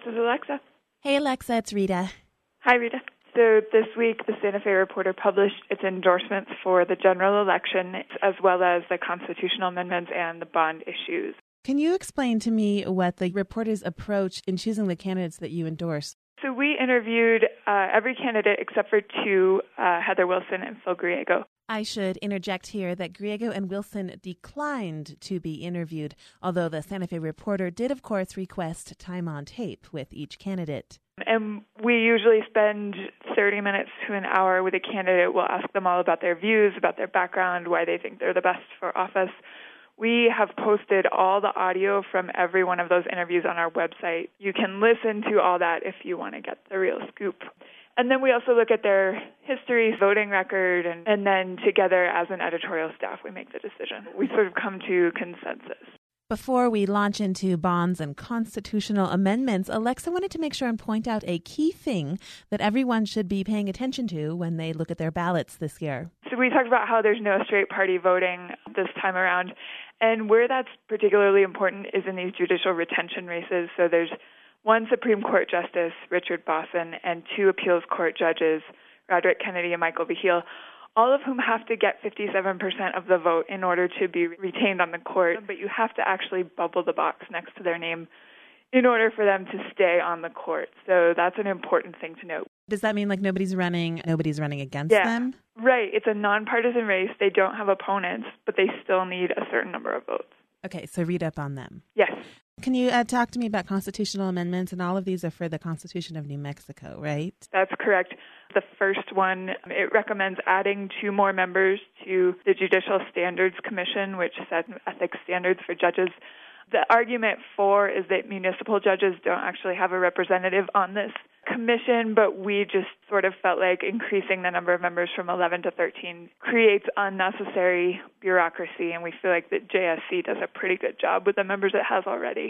is Alexa. Hey, Alexa, it's Rita. Hi, Rita. So this week, the Santa Fe Reporter published its endorsements for the general election, as well as the constitutional amendments and the bond issues. Can you explain to me what the reporter's approach in choosing the candidates that you endorse? So we interviewed every candidate except for two, Heather Wilson and Phil Griego. I should interject here that Griego and Wilson declined to be interviewed, although the Santa Fe Reporter did, of course, request time on tape with each candidate. And we usually spend 30 minutes to an hour with a candidate. We'll ask them all about their views, about their background, why they think they're the best for office. We have posted all the audio from every one of those interviews on our website. You can listen to all that if you want to get the real scoop. And then we also look at their history, voting record, and then together as an editorial staff, we make the decision. We sort of come to consensus. Before we launch into bonds and constitutional amendments, Alexa wanted to make sure and point out a key thing that everyone should be paying attention to when they look at their ballots this year. So we talked about how there's no straight party voting this time around. And where that's particularly important is in these judicial retention races. So there's one Supreme Court Justice, Richard Bosson, and two appeals court judges, Roderick Kennedy and Michael Vigil, all of whom have to get 57% of the vote in order to be retained on the court. But you have to actually bubble the box next to their name in order for them to stay on the court. So that's an important thing to note. Does that mean like nobody's running against them? Right. It's a nonpartisan race. They don't have opponents, but they still need a certain number of votes. Okay, so read up on them. Yes. Can you talk to me about constitutional amendments? And all of these are for the Constitution of New Mexico, right? That's correct. The first one, it recommends adding 2 more members to the Judicial Standards Commission, which sets ethics standards for judges. The argument for is that municipal judges don't actually have a representative on this commission, but we just sort of felt like increasing the number of members from 11 to 13 creates unnecessary bureaucracy, and we feel like that JSC does a pretty good job with the members it has already.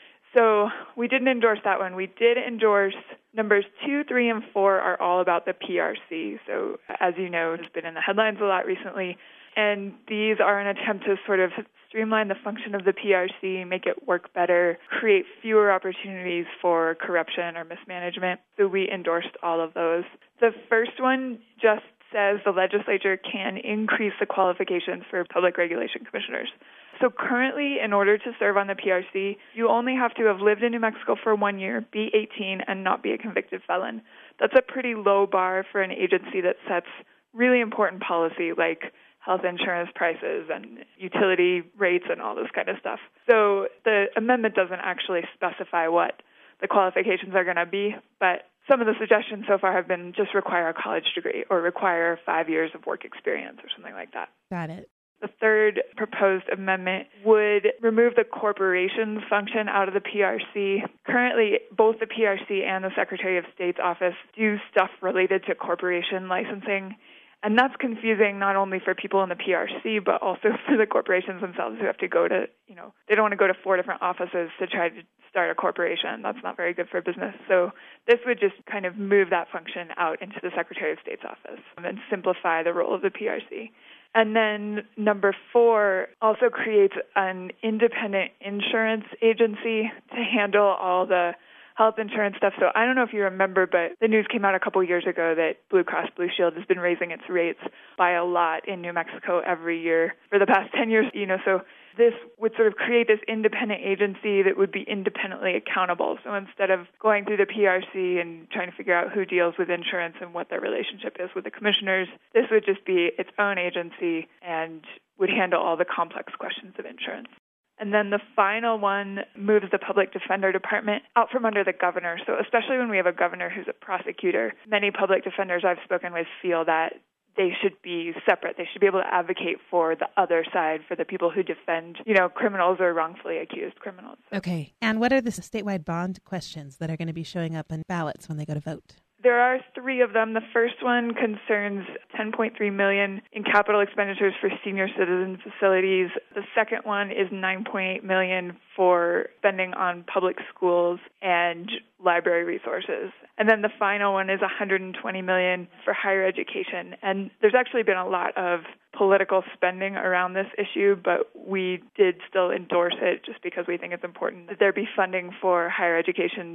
So we didn't endorse that one. We did endorse numbers 2, 3, and 4 are all about the PRC. So as you know, it's been in the headlines a lot recently. And these are an attempt to sort of streamline the function of the PRC, make it work better, create fewer opportunities for corruption or mismanagement. So we endorsed all of those. The first one just says the legislature can increase the qualifications for public regulation commissioners. So currently, in order to serve on the PRC, you only have to have lived in New Mexico for 1 year, be 18, and not be a convicted felon. That's a pretty low bar for an agency that sets really important policy like health insurance prices and utility rates and all this kind of stuff. So the amendment doesn't actually specify what the qualifications are going to be, but some of the suggestions so far have been just require a college degree or require 5 years of work experience or something like that. Got it. The third proposed amendment would remove the corporations function out of the PRC. Currently, both the PRC and the Secretary of State's office do stuff related to corporation licensing. And that's confusing not only for people in the PRC, but also for the corporations themselves who have to go to, they don't want to go to 4 different offices to try to start a corporation. That's not very good for business. So this would just kind of move that function out into the Secretary of State's office and simplify the role of the PRC. And then number 4 also creates an independent insurance agency to handle all the health insurance stuff. So I don't know if you remember, but the news came out a couple years ago that Blue Cross Blue Shield has been raising its rates by a lot in New Mexico every year for the past 10 years. So this would sort of create this independent agency that would be independently accountable. So instead of going through the PRC and trying to figure out who deals with insurance and what their relationship is with the commissioners, this would just be its own agency and would handle all the complex questions of insurance. And then the final one moves the public defender department out from under the governor. So especially when we have a governor who's a prosecutor, many public defenders I've spoken with feel that they should be separate. They should be able to advocate for the other side, for the people who defend, criminals or wrongfully accused criminals. Okay. And what are the statewide bond questions that are going to be showing up in ballots when they go to vote? There are 3 of them. The first one concerns $10.3 million in capital expenditures for senior citizen facilities. The second one is $9.8 million for spending on public schools and library resources. And then the final one is $120 million for higher education. And there's actually been a lot of political spending around this issue, but we did still endorse it just because we think it's important that there be funding for higher education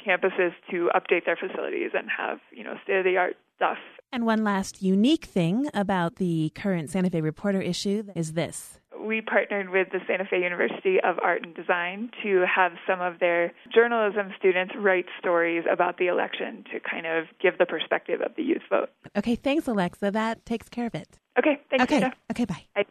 campuses to update their facilities and have, state-of-the-art stuff. And one last unique thing about the current Santa Fe Reporter issue is this. We partnered with the Santa Fe University of Art and Design to have some of their journalism students write stories about the election to kind of give the perspective of the youth vote. Okay, thanks, Alexa. That takes care of it. Okay, thanks, Rita. Okay, bye. Bye.